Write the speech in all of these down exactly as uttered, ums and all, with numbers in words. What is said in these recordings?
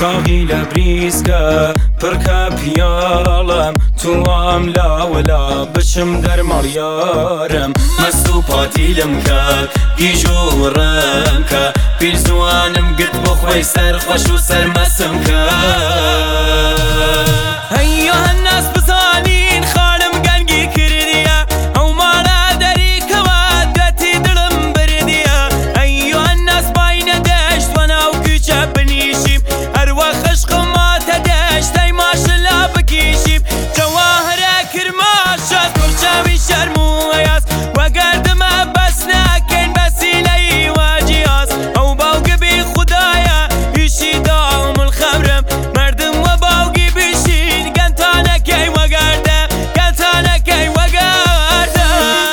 ساقی لبریزکە پڕکە پیاڵم توام لاوەلا بچم دەرماڵ یارم مەست و پاتیلم کە گیژ و ڕەم کە پیرزوانم گرت بۆ خۆی سەرخۆش و سەرمەسم کە ئەیوه الناس بزانین خانم گەنگی کردیە ئەو ماڵە دەریکەوە دەتی دڵم بردیە ئەیوه الناس باینە دەشت وە ناو کوچە بنیشیم هەروە خشقم ماتە دەشتەی ماشڵا بکیشیم جەواهرە کرماشە کوڕچاوی شەرم و هەیاس وەگەردمە بەس ناکەین بەسیلەی واجیاس ئەو باوگە بێ خودایە هیچی داوم الخەمرم مردم وە باوگی بشین گەنتانەکەی وەگەردە گەنتانەکەی وەگەردە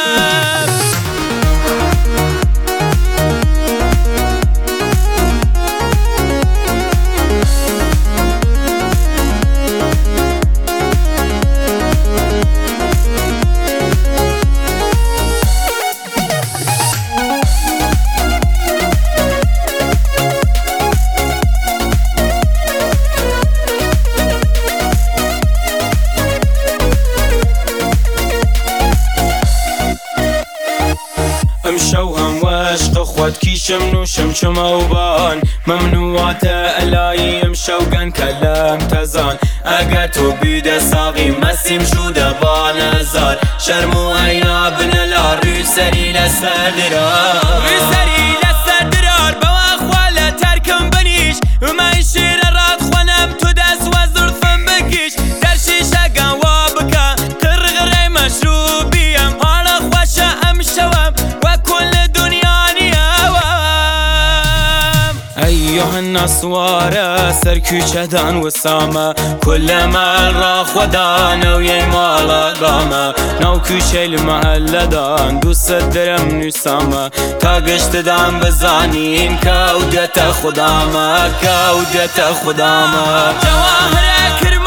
ئەمشەو هەموەشقە خۆت کیشم نووشم چمەوبان مەمنوعاتە ئەلایی ئەمشەو گەن کە لەم تەزان ئەگە تۆ بیدە ساغی مەسیم شوودە بانەزار شەرم و هەینا بنە لا ڕووسەری لەسەر درار ڕووسەری لەسەر درار بەوا خوا لە تەرکم بنیش ئەمەی شێرە ڕات خوەنەم تو دەسوە زولفم بکیش دەرشیشەگەن وا بکە قڕغڕەی مەشروبیم هاڵە خۆشە ئەمشەوەم ئەیوه الناس سوارە سەر کوچەدان وسامە کولە مەڕا خۆدانەویەی ماڵەدامە ناو کوچەی لە مەهەلەدان دووسەد دەرەم نووسامە تا گەشتدان بزانین کە ئەو دێتە خودامە کە ئەو دێتە خودامە جەواهرە کرد